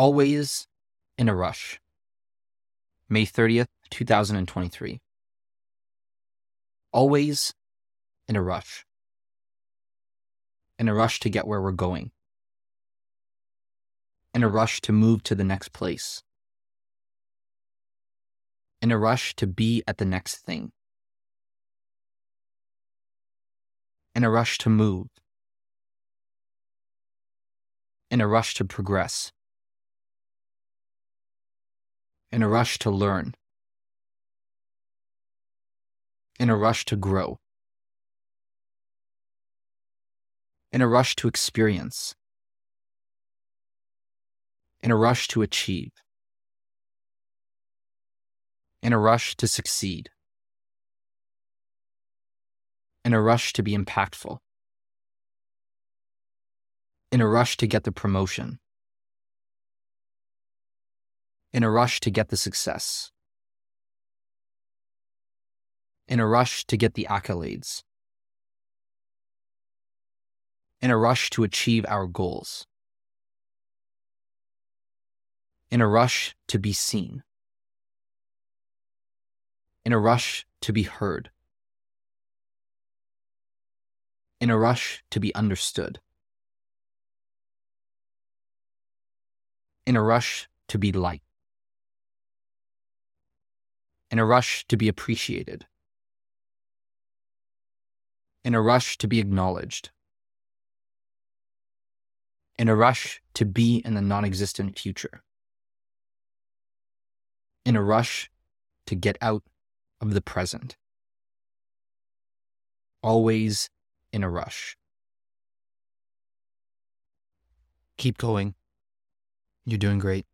Always in a rush. May 30th, 2023. Always in a rush. In a rush to get where we're going. In a rush to move to the next place. In a rush to be at the next thing. In a rush to move. In a rush to progress. In a rush to learn. In a rush to grow. In a rush to experience. In a rush to achieve. In a rush to succeed. In a rush to be impactful. In a rush to get the promotion. In a rush to get the success. In a rush to get the accolades. In a rush to achieve our goals. In a rush to be seen. In a rush to be heard. In a rush to be understood. In a rush to be liked. In a rush to be appreciated. In a rush to be acknowledged. In a rush to be in the non-existent future. In a rush to get out of the present. Always in a rush. Keep going. You're doing great.